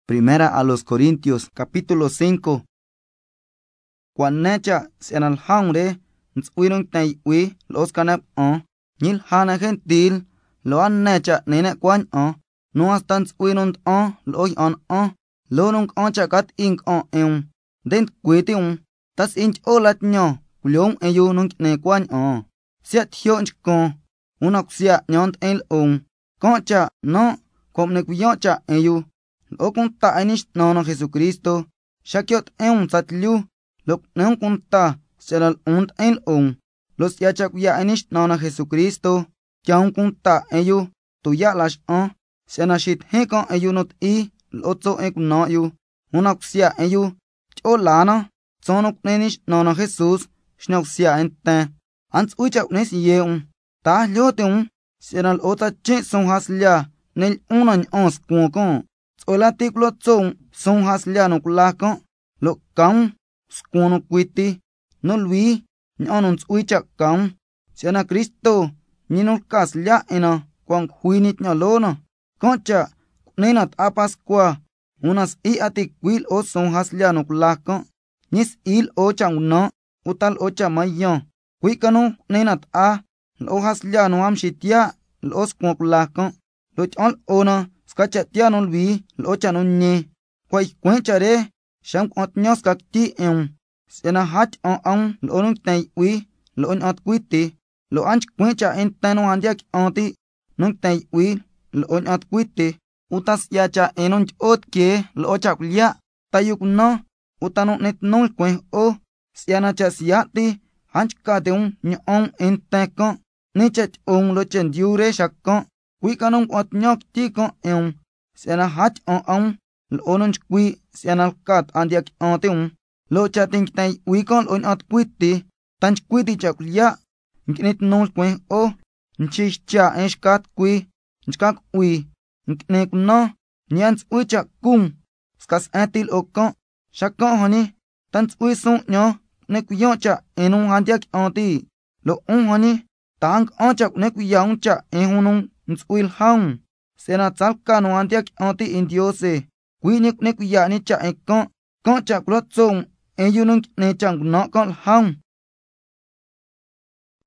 Primera a los Corintios, capítulo 5. Quan necha se al hamre, ntswirung tay wi los canap nil hana gentil, lo an necha nene quan no hasta ntswirung lo lo nung cha kat ink den kwitiung, tas inch olat nyo, kulyong eyu nung ne quan siat hyonch unak siat nyont el concha no, kom ne kuyocha eyu. Lo kung ta anish no Jesucristo, shakyot satliu, lo neon kung ta selal el los yachak ya anish no Jesucristo, kyaun kung ta eyu, tu ya lash senashit hekon eyu not lo tso no yu, unak sia eyu, cholana, sonok nenish no Jesus, shnok sia ente, ans uchak nes yeung, ta lyoteung, senal ota che son haslia, nel unan skukon. Ola tiklo tsong song hasliano kulakon lo kaun skuno kwiti no lui nyonon uichak kaun siana Cristo ninol kaslia ena kwang huinit nyalono concha nenat apaskwa unas atik wil o song hasliano kulakon nis il o chang no utal o chamayon kwikano nenat lo hasliano amshitia lo skwa kulakon lo chol ona skacha tianol vi lo chanon nye kwai kwenchare sham ot nyos kak ti sena hat lo nung tai wi lo ot kwiti lo anch kwencha en tano andiak ti nung tai wi lo ot kwiti utas yacha enon ot ke lo chaklia tayuk no utano net nol kwen siana cha siati anch ka de nyon en teko nechat lo chen diure shakon quy kanong ot nyok ti ko siana hat lo onong quy siana kat andiak teung lo chating tai wi kon on ot kwiti tanch kwiti chaklia nknet nol kwen nchicha eskat kwi nchkak wi nknek no nyans ucha kum skas atil okon shakon honi tanch wi sun nyo ne kuyocha enung andiak ti lo honi tang onchak ne kuyongcha ehunung ntswil haung sena tsalka no antiak ti indiose kwinik ne kuya ni cha koncha klotsong eyunung ne chang no kon haung